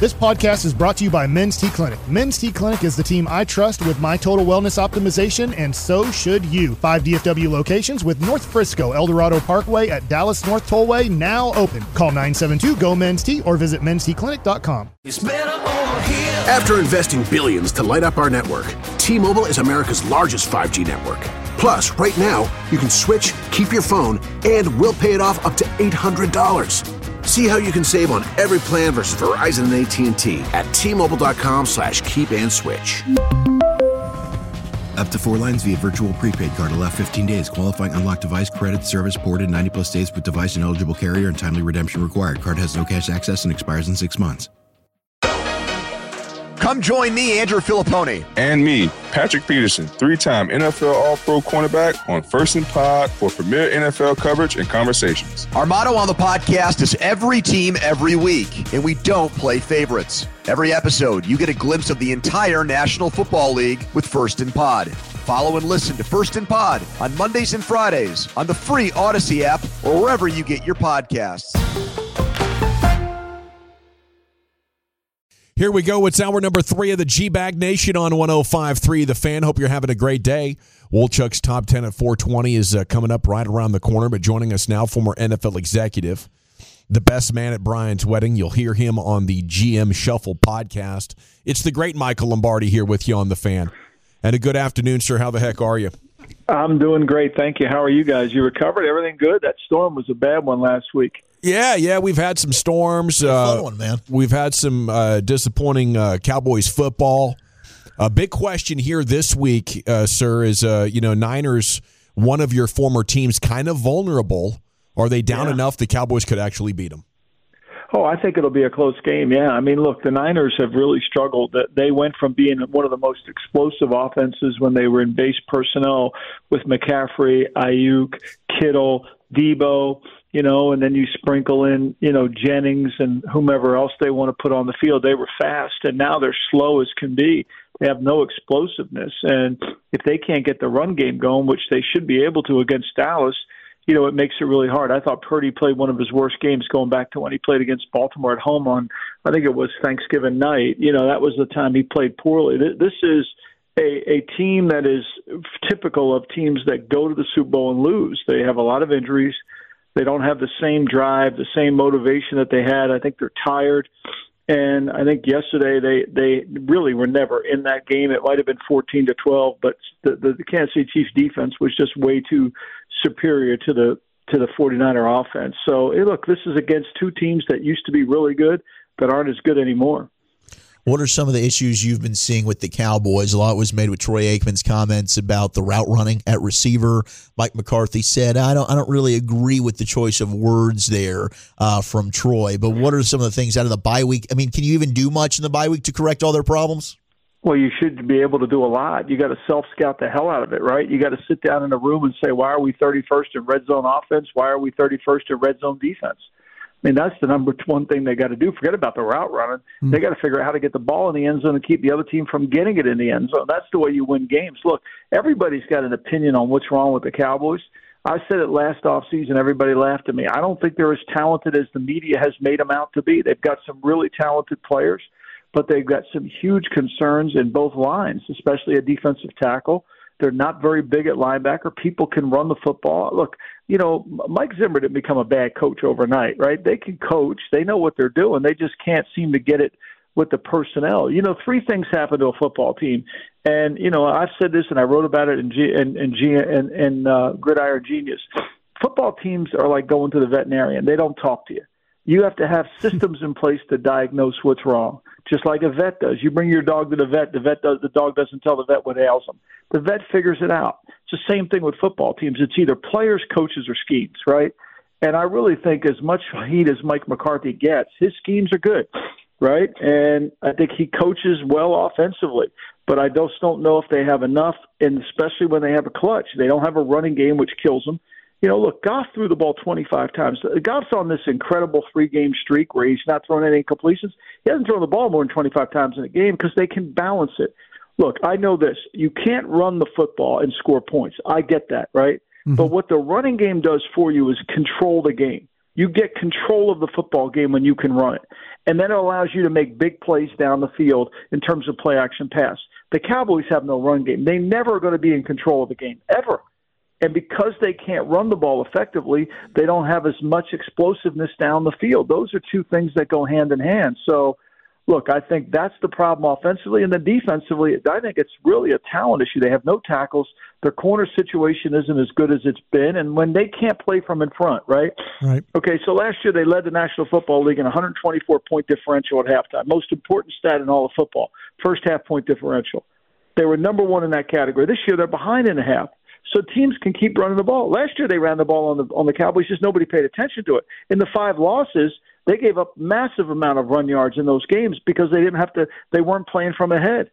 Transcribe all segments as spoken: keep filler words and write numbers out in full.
This podcast is brought to you by Men's T Clinic. Men's T Clinic is the team I trust with my total wellness optimization, and so should you. Five D F W locations with North Frisco, El Dorado Parkway at Dallas North Tollway now open. Call nine seven two, G O, men's T or visit men's t clinic dot com. After investing billions to light up our network, T-Mobile is America's largest five G network. Plus, right now, you can switch, keep your phone, and we'll pay it off up to eight hundred dollars. See how you can save on every plan versus Verizon and A T and T at T-Mobile.com slash keep and switch. Up to four lines via virtual prepaid card. Allow fifteen days. Qualifying unlocked device credit service ported ninety plus days with device and eligible carrier and timely redemption required. Card has no cash access and expires in six months. Come join me, Andrew Filipponi. And me, Patrick Peterson, three-time N F L All-Pro cornerback on First and Pod for premier N F L coverage and conversations. Our motto on the podcast is every team, every week, and we don't play favorites. Every episode, you get a glimpse of the entire National Football League with First and Pod. Follow and listen to First and Pod on Mondays and Fridays on the free Odyssey app or wherever you get your podcasts. Here we go. It's hour number three of the G-Bag Nation on one oh five point three The Fan. Hope you're having a great day. Wolchuk's Top ten at four twenty is uh, coming up right around the corner, but joining us now, former N F L executive, the best man at Brian's wedding. You'll hear him on the G M Shuffle podcast. It's the great Michael Lombardi here with you on The Fan. And a good afternoon, sir. How the heck are you? I'm doing great. Thank you. How are you guys? You recovered? Everything good? That storm was a bad one last week. Yeah, yeah, we've had some storms. Uh, fun one, man. We've had some uh, disappointing uh, Cowboys football. A big question here this week, uh, sir, is, uh, you know, Niners, one of your former teams, kind of vulnerable. Are they down Yeah. enough the Cowboys could actually beat them? Oh, I think it'll be a close game, yeah. I mean, look, the Niners have really struggled. They went from being one of the most explosive offenses when they were in base personnel with McCaffrey, Ayuk, Kittle, Debo, you know, and then you sprinkle in, you know, Jennings and whomever else they want to put on the field. They were fast, and now they're slow as can be. They have no explosiveness. And if they can't get the run game going, which they should be able to against Dallas, you know, it makes it really hard. I thought Purdy played one of his worst games going back to when he played against Baltimore at home on, I think it was Thanksgiving night. You know, that was the time he played poorly. This is a, a team that is typical of teams that go to the Super Bowl and lose. They have a lot of injuries. They don't have the same drive, the same motivation that they had. I think they're tired. And I think yesterday they, they really were never in that game. It might have been fourteen to twelve, but the, the, the Kansas City Chiefs defense was just way too superior to the to the 49er offense. So, hey, look, this is against two teams that used to be really good that aren't as good anymore. What are some of the issues you've been seeing with the Cowboys? A lot was made with Troy Aikman's comments about the route running at receiver. Mike McCarthy said, I don't I don't really agree with the choice of words there uh, from Troy. But what are some of the things out of the bye week? I mean, can you even do much in the bye week to correct all their problems? Well, you should be able to do a lot. You got to self-scout the hell out of it, right? You got to sit down in a room and say, why are we thirty-first in red zone offense? Why are we thirty-first in red zone defense? I mean, that's the number one thing they got to do. Forget about the route running. Mm-hmm. They got to figure out how to get the ball in the end zone and keep the other team from getting it in the end zone. That's the way you win games. Look, everybody's got an opinion on what's wrong with the Cowboys. I said it last offseason. Everybody laughed at me. I don't think they're as talented as the media has made them out to be. They've got some really talented players, but they've got some huge concerns in both lines, especially a defensive tackle. They're not very big at linebacker. People can run the football. Look, you know, Mike Zimmer didn't become a bad coach overnight, right? They can coach. They know what they're doing. They just can't seem to get it with the personnel. You know, three things happen to a football team. And, you know, I've said this and I wrote about it in G, in, in, G, in, in uh, Gridiron Genius. Football teams are like going to the veterinarian. They don't talk to you. You have to have systems in place to diagnose what's wrong, just like a vet does. You bring your dog to the vet, the vet does, the dog doesn't tell the vet what ails him. The vet figures it out. It's the same thing with football teams. It's either players, coaches, or schemes, right? And I really think as much heat as Mike McCarthy gets, his schemes are good, right? And I think he coaches well offensively. But I just don't know if they have enough, and especially when they have a clutch. They don't have a running game, which kills them. You know, look, Goff threw the ball twenty-five times. Goff's on this incredible three-game streak where he's not throwing any incompletions. He hasn't thrown the ball more than twenty-five times in a game because they can balance it. Look, I know this. You can't run the football and score points. I get that, right? Mm-hmm. But what the running game does for you is control the game. You get control of the football game when you can run it. And then it allows you to make big plays down the field in terms of play action pass. The Cowboys have no run game. They never are going to be in control of the game, ever. And because they can't run the ball effectively, they don't have as much explosiveness down the field. Those are two things that go hand in hand. So, look, I think that's the problem offensively. And then defensively, I think it's really a talent issue. They have no tackles. Their corner situation isn't as good as it's been. And when they can't play from in front, right? Right. Okay, so last year they led the National Football League in one hundred twenty-four point differential at halftime. Most important stat in all of football, first half point differential. They were number one in that category. This year they're behind in a half. So teams can keep running the ball. Last year they ran the ball on the on the Cowboys, just nobody paid attention to it. In the five losses, they gave up massive amount of run yards in those games because they didn't have to. They weren't playing from ahead.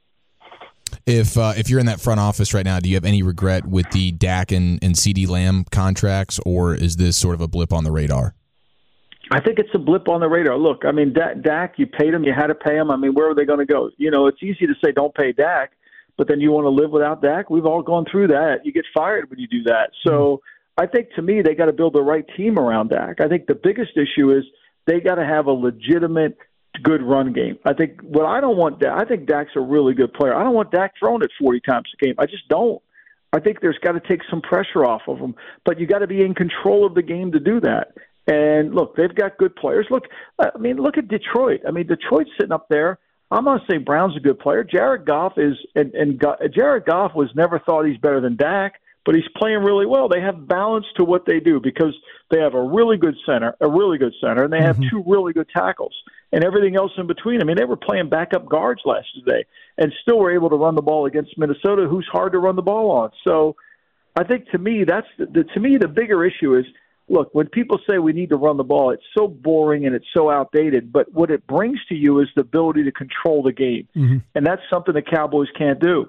If uh, if you're in that front office right now, do you have any regret with the Dak and, and CeeDee Lamb contracts, or is this sort of a blip on the radar? I think it's a blip on the radar. Look, I mean, Dak, you paid him, you had to pay him. I mean, where are they going to go? You know, it's easy to say don't pay Dak, but then you want to live without Dak. We've all gone through that. You get fired when you do that. So I think, to me, they got to build the right team around Dak. I think the biggest issue is they got to have a legitimate, good run game. I think what I don't want, I think Dak's a really good player. I don't want Dak throwing it forty times a game. I just don't. I think there's got to take some pressure off of him, but you got to be in control of the game to do that. And look, they've got good players. Look, I mean, look at Detroit. I mean, Detroit's sitting up there. I'm not saying Brown's a good player. Jared Goff is, and, and Jared Goff was never thought he's better than Dak, but he's playing really well. They have balance to what they do because they have a really good center, a really good center, and they have mm-hmm. two really good tackles and everything else in between. I mean, they were playing backup guards last day and still were able to run the ball against Minnesota, who's hard to run the ball on. So I think to me, that's the, the to me the bigger issue is, look, when people say we need to run the ball, it's so boring and it's so outdated. But what it brings to you is the ability to control the game. Mm-hmm. And that's something the Cowboys can't do.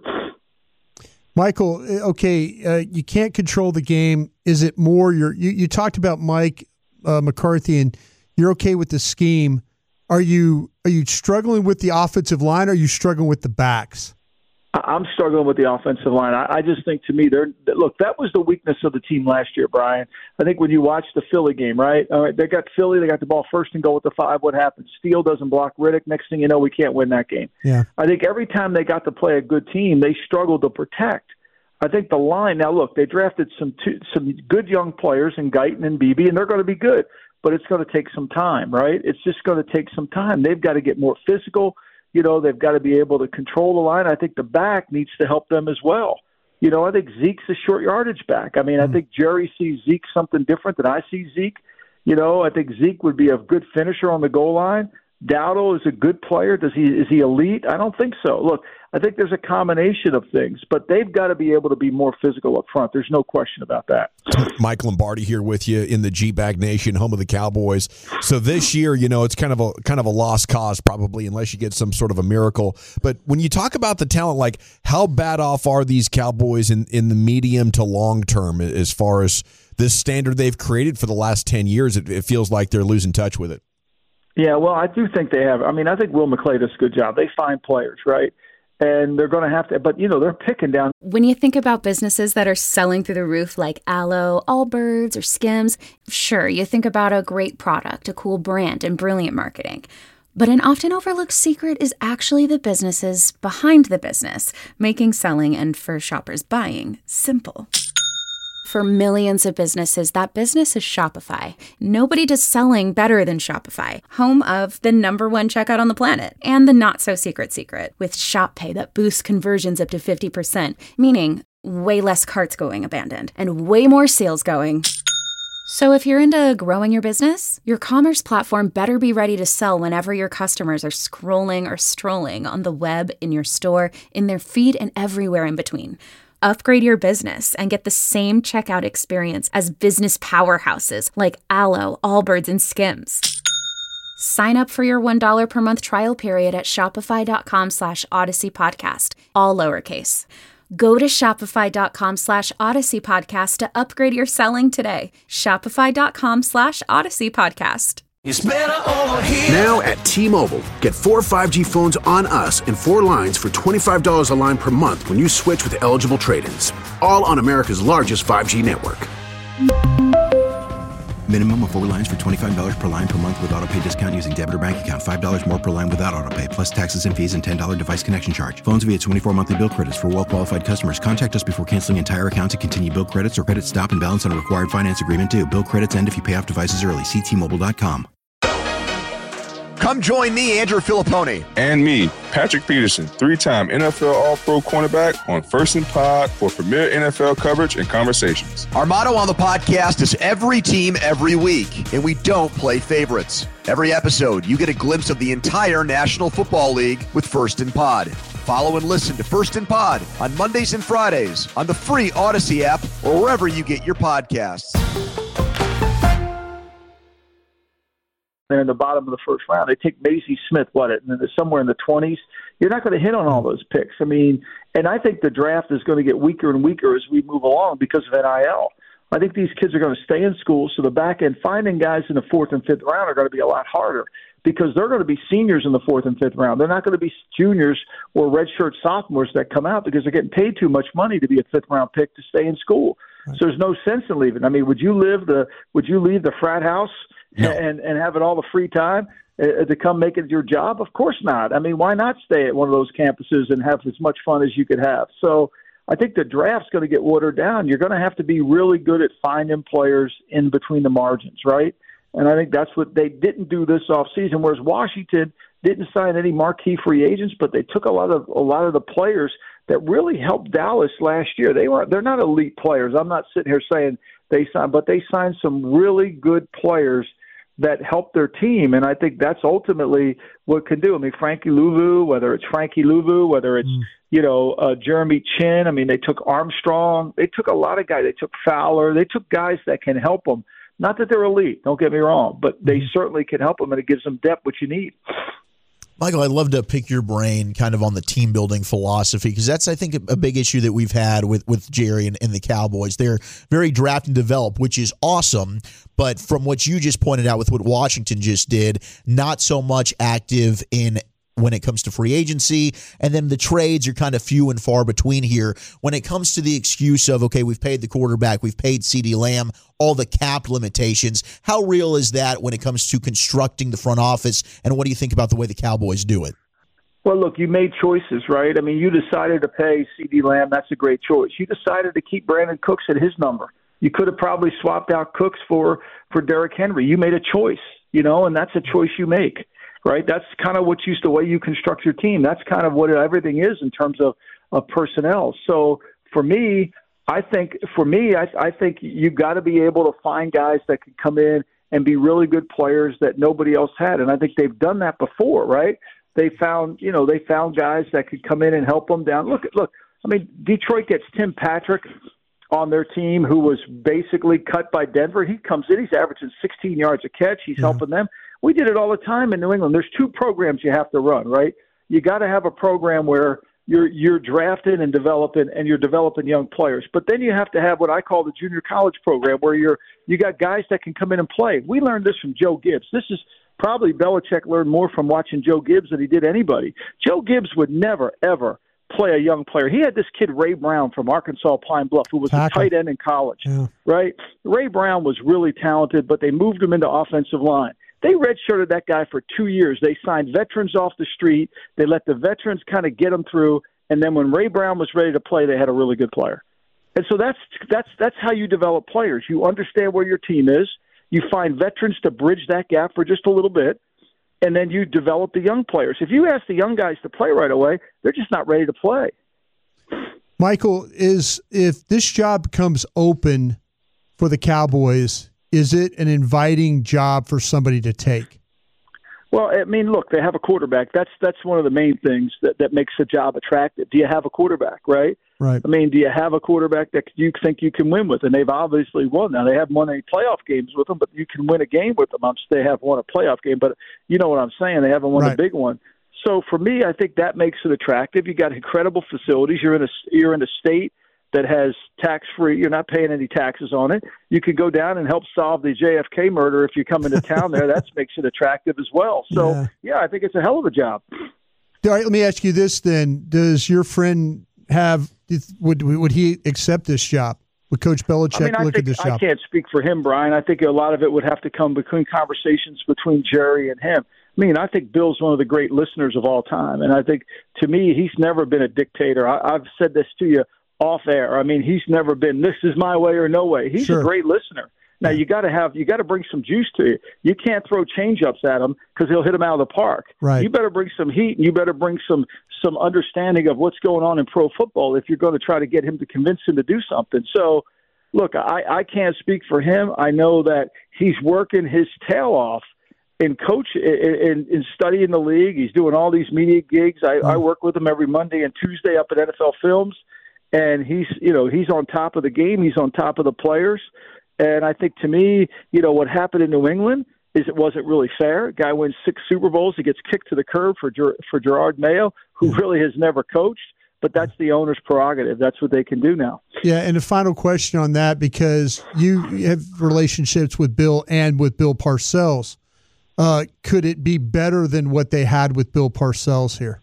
Michael, okay, uh, you can't control the game. Is it more you're, you you talked about Mike uh, McCarthy, and you're okay with the scheme. Are you are you struggling with the offensive line, or are you struggling with the backs? I'm struggling with the offensive line. I, I just think, to me, they're look, that was the weakness of the team last year, Brian. I think when you watch the Philly game, right? All right, they got Philly, they got the ball first and goal with the five. What happens? Steele doesn't block Riddick. Next thing you know, we can't win that game. Yeah. I think every time they got to play a good team, they struggled to protect. I think the line, now look, they drafted some two, some good young players in Guyton and Beebe, and they're going to be good, but it's going to take some time, right? It's just going to take some time. They've got to get more physical. You know, they've got to be able to control the line. I think the back needs to help them as well. You know, I think Zeke's a short yardage back. I mean, mm-hmm. I think Jerry sees Zeke something different than I see Zeke. You know, I think Zeke would be a good finisher on the goal line. Dowdle is a good player. Does he is he elite? I don't think so. Look, I think there's a combination of things, but they've got to be able to be more physical up front. There's no question about that. Mike Lombardi here with you in the G-Bag Nation, home of the Cowboys. So this year, you know, it's kind of a kind of a lost cause probably, unless you get some sort of a miracle. But when you talk about the talent, like how bad off are these Cowboys in, in the medium to long term as far as this standard they've created for the last ten years? It, it feels like they're losing touch with it. Yeah, well, I do think they have. I mean, I think Will McClay does a good job. They find players, right? And they're going to have to, but, you know, they're picking down. When you think about businesses that are selling through the roof like Aloe, Allbirds, or Skims, sure, you think about a great product, a cool brand, and brilliant marketing. But an often overlooked secret is actually the businesses behind the business, making selling and, for shoppers, buying simple. For millions of businesses, that business is Shopify. Nobody does selling better than Shopify, home of the number one checkout on the planet and the not-so-secret secret with Shop Pay that boosts conversions up to fifty percent, meaning way less carts going abandoned and way more sales going. So if you're into growing your business, your commerce platform better be ready to sell whenever your customers are scrolling or strolling on the web, in your store, in their feed, and everywhere in between. Upgrade your business and get the same checkout experience as business powerhouses like Aloe, Allbirds, and Skims. Sign up for your one dollar per month trial period at shopify.com slash Odyssey Podcast, all lowercase. Go to shopify.com slash Odyssey Podcast to upgrade your selling today. Shopify.com slash Odyssey Podcast. It's better over here. Now at T-Mobile, get four five G phones on us and four lines for twenty-five dollars a line per month when you switch with eligible trade-ins. All on America's largest five G network. Minimum of four lines for twenty-five dollars per line per month with auto pay discount using debit or bank account. five dollars more per line without auto pay, plus taxes and fees and ten dollars device connection charge. Phones via twenty-four monthly bill credits for well-qualified customers. Contact us before canceling entire account to continue bill credits or credit stop and balance on a required finance agreement due. Bill credits end if you pay off devices early. See T Mobile dot com. Come join me, Andrew Filippone. And me, Patrick Peterson, three-time N F L All-Pro cornerback on First and Pod for premier N F L coverage and conversations. Our motto on the podcast is every team, every week, and we don't play favorites. Every episode, you get a glimpse of the entire National Football League with First and Pod. Follow and listen to First and Pod on Mondays and Fridays on the free Odyssey app or wherever you get your podcasts. They're in the bottom of the first round. They take Mazie Smith, what, and then somewhere in the twenties. You're not going to hit on all those picks. I mean, and I think the draft is going to get weaker and weaker as we move along because of N I L. I think these kids are going to stay in school, so the back end finding guys in the fourth and fifth round are going to be a lot harder because they're going to be seniors in the fourth and fifth round. They're not going to be juniors or redshirt sophomores that come out because they're getting paid too much money to be a fifth round pick to stay in school. Right. So there's no sense in leaving. I mean, would you live the would you leave the frat house? No. And and having all the free time uh, to come make it your job? Of course not. I mean, why not stay at one of those campuses and have as much fun as you could have? So I think the draft's going to get watered down. You're going to have to be really good at finding players in between the margins, right? And I think that's what they didn't do this offseason, whereas Washington didn't sign any marquee free agents, but they took a lot of a lot of the players that really helped Dallas last year. They were they're not elite players. I'm not sitting here saying they signed, but they signed some really good players that help their team, and I think that's ultimately what can do. I mean, Frankie Louvu, whether it's Frankie Louvu, whether it's, mm. you know, uh, Jeremy Chin, I mean, they took Armstrong. They took a lot of guys. They took Fowler. They took guys that can help them. Not that they're elite, don't get me wrong, but they mm. certainly can help them, and it gives them depth, which you need. Michael, I'd love to pick your brain kind of on the team building philosophy because that's, I think, a big issue that we've had with, with Jerry and, and the Cowboys. They're very draft and develop, which is awesome. But from what you just pointed out with what Washington just did, not so much active in when it comes to free agency. And then the trades are kind of few and far between here. When it comes to the excuse of, okay, we've paid the quarterback, we've paid CeeDee Lamb, all the cap limitations, how real is that when it comes to constructing the front office? And what do you think about the way the Cowboys do it? Well, look, you made choices, right? I mean, you decided to pay CeeDee Lamb. That's a great choice. You decided to keep Brandon Cooks at his number. You could have probably swapped out Cooks for, for Derrick Henry. You made a choice, you know, and that's a choice you make. Right, that's kind of what you the way you construct your team. That's kind of what everything is in terms of, of personnel. So for me, I think for me, I, I think you got to be able to find guys that can come in and be really good players that nobody else had, and I think they've done that before. Right? They found you know they found guys that could come in and help them down. Look, look. I mean, Detroit gets Tim Patrick on their team, who was basically cut by Denver. He comes in, he's averaging sixteen yards a catch. He's yeah. helping them. We did it all the time in New England. There's two programs you have to run, right? You got to have a program where you're you're drafting and developing, and you're developing young players. But then you have to have what I call the junior college program, where you're you got guys that can come in and play. We learned this from Joe Gibbs. This is probably Belichick learned more from watching Joe Gibbs than he did anybody. Joe Gibbs would never ever play a young player. He had this kid Ray Brown from Arkansas Pine Bluff, who was Tackle. a tight end in college, yeah. right? Ray Brown was really talented, but they moved him into offensive line. They redshirted that guy for two years. They signed veterans off the street. They let the veterans kind of get them through. And then when Ray Brown was ready to play, they had a really good player. And so that's that's that's how you develop players. You understand where your team is. You find veterans to bridge that gap for just a little bit. And then you develop the young players. If you ask the young guys to play right away, they're just not ready to play. Michael, is if this job comes open for the Cowboys, is it an inviting job for somebody to take? Well, I mean, look, they have a quarterback. That's that's one of the main things that, that makes a job attractive. Do you have a quarterback, right? Right. I mean, do you have a quarterback that you think you can win with? And they've obviously won. Now, they haven't won any playoff games with them, but you can win a game with them. I'm, they have won a playoff game, but you know what I'm saying. They haven't won right. a big one. So for me, I think that makes it attractive. You got incredible facilities. You're in a you're in a state that has tax-free. You're not paying any taxes on it. You could go down and help solve the J F K murder if you come into town there. That makes it attractive as well. So, yeah. yeah, I think it's a hell of a job. All right, let me ask you this then. Does your friend have – would would he accept this job? Will Coach Belichick I mean, I look think, at this I job? can't speak for him, Brian. I think a lot of it would have to come between conversations between Jerry and him. I mean, I think Bill's one of the great listeners of all time. And I think, to me, he's never been a dictator. I, I've said this to you off air. I mean, he's never been, this is my way or no way. He's Sure. a great listener. Now, you got to have, you got to bring some juice to you. You can't throw change-ups at him because he'll hit him out of the park. Right. You better bring some heat, and you better bring some some understanding of what's going on in pro football if you're going to try to get him to convince him to do something. So, look, I, I can't speak for him. I know that he's working his tail off in coach in, in studying the league. He's doing all these media gigs. I, I work with him every Monday and Tuesday up at N F L Films, and he's you know he's on top of the game. He's on top of the players, and I think to me, you know what happened in New England is it wasn't really fair. Guy wins six Super Bowls. He gets kicked to the curb for Ger- for Gerard Mayo, who really has never coached. But that's the owner's prerogative. That's what they can do now. Yeah, and a final question on that, because you have relationships with Bill and with Bill Parcells. Uh, could it be better than what they had with Bill Parcells here?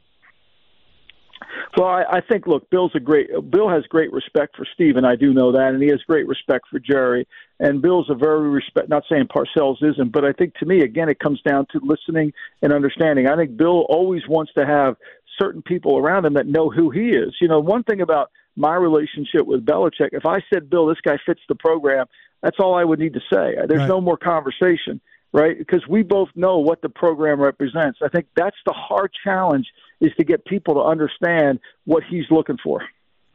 Well, I, I think, look, Bill's a great. Bill has great respect for Steve, and I do know that, and he has great respect for Jerry. And Bill's a very respect. Not saying Parcells isn't, but I think to me, again, it comes down to listening and understanding. I think Bill always wants to have certain people around him that know who he is. You know, one thing about my relationship with Belichick, if I said, Bill, this guy fits the program, that's all I would need to say. There's Right. no more conversation, right? Because we both know what the program represents. I think that's the hard challenge, is to get people to understand what he's looking for.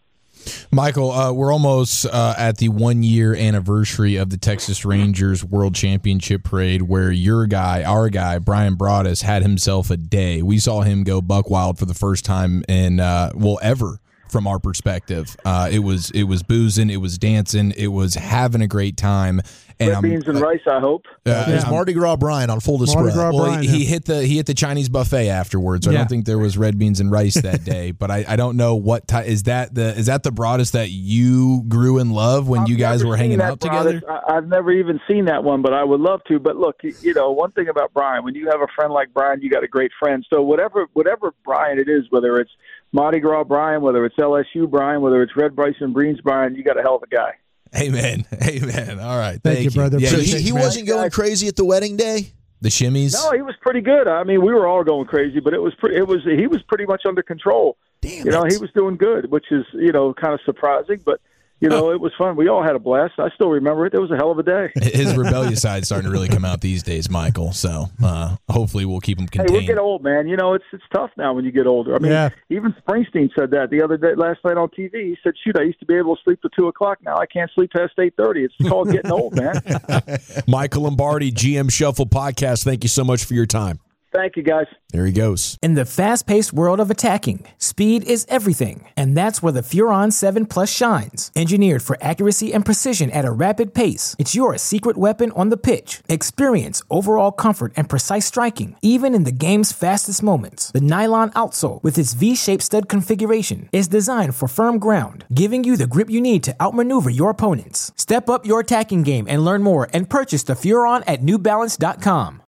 Michael, uh, we're almost uh, at the one-year anniversary of the Texas Rangers World Championship Parade, where your guy, our guy, Brian Broaddus, had himself a day. We saw him go buck wild for the first time in, uh, well, ever from our perspective. Uh, it was it was boozing, it was dancing, it was having a great time. And Red beans and rice, I hope. Uh, It was I'm- Mardi Gras Brian on full display. Mardi Gras Well, Brian, he, he yeah. hit the he hit the Chinese buffet afterwards. I Yeah. don't think there was red beans and rice that day, but I, I don't know what ty- is that the is that the Broaddus that you grew in love when I've you guys never were seen hanging that, out together? Broaddus. I, I've never even seen that one, but I would love to. But look, you, you know, one thing about Brian, when you have a friend like Brian, you got a great friend. So whatever whatever Brian it is, whether it's Mardi Gras Brian, whether it's L S U Brian, whether it's Red Bryson Breens Brian, you got a hell of a guy. Amen, amen. All right, Thank you, brother. Yeah, So you he, should- he wasn't going crazy at the wedding day? the shimmies. No, he was pretty good. I mean, we were all going crazy, but it was pretty, it was he was pretty much under control. Damn you know, it. he was doing good, which is you know kind of surprising, but you know it was fun. We all had a blast. I still remember it. It was a hell of a day. His rebellious side's starting to really come out these days, Michael. So uh, hopefully we'll keep him Hey, we contained. get old, man. You know, it's it's tough now when you get older. I mean, Yeah. even Springsteen said that the other day, last night on T V. He said, "Shoot, I used to be able to sleep till two o'clock. Now I can't sleep past eight thirty. It's called getting old, man." Michael Lombardi, G M Shuffle Podcast. Thank you so much for your time. Thank you, guys. There he goes. In the fast-paced world of attacking, speed is everything, and that's where the Furon seven Plus shines. Engineered for accuracy and precision at a rapid pace, it's your secret weapon on the pitch. Experience overall comfort and precise striking, even in the game's fastest moments. The nylon outsole, with its V-shaped stud configuration, is designed for firm ground, giving you the grip you need to outmaneuver your opponents. Step up your attacking game and learn more, and purchase the Furon at New Balance dot com.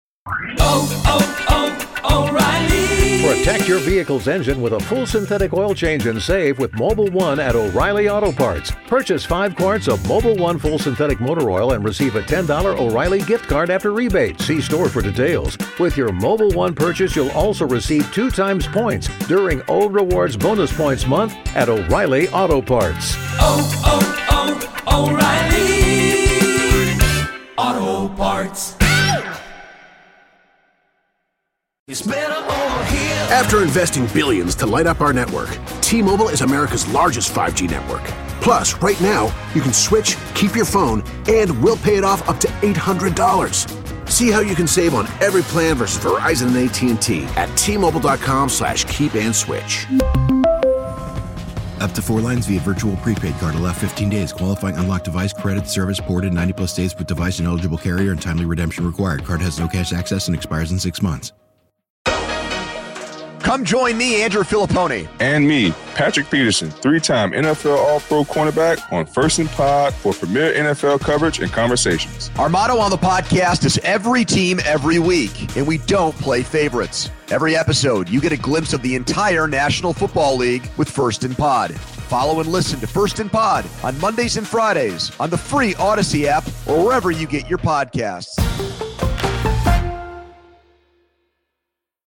Protect your vehicle's engine with a full synthetic oil change and save with Mobile One at O'Reilly Auto Parts. Purchase five quarts of Mobile One full synthetic motor oil and receive a ten dollars O'Reilly gift card after rebate. See store for details. With your Mobile One purchase, you'll also receive two times points during O Rewards Bonus Points Month at O'Reilly Auto Parts. Oh, oh, oh, O'Reilly Auto Parts. It's better over here. After investing billions to light up our network, T-Mobile is America's largest five G network. Plus, right now, you can switch, keep your phone, and we'll pay it off up to eight hundred dollars. See how you can save on every plan versus Verizon and A T and T at T-Mobile.com slash keep and switch. Up to four lines via virtual prepaid card. Allow fifteen days. Qualifying unlocked device credit service ported ninety plus days with device and eligible carrier and timely redemption required. Card has no cash access and expires in six months. Come join me, Andrew Filippone. And me, Patrick Peterson, three-time N F L All-Pro cornerback on First and Pod for premier N F L coverage and conversations. Our motto on the podcast is every team, every week, and we don't play favorites. Every episode, you get a glimpse of the entire National Football League with First and Pod. Follow and listen to First and Pod on Mondays and Fridays on the free Odyssey app or wherever you get your podcasts.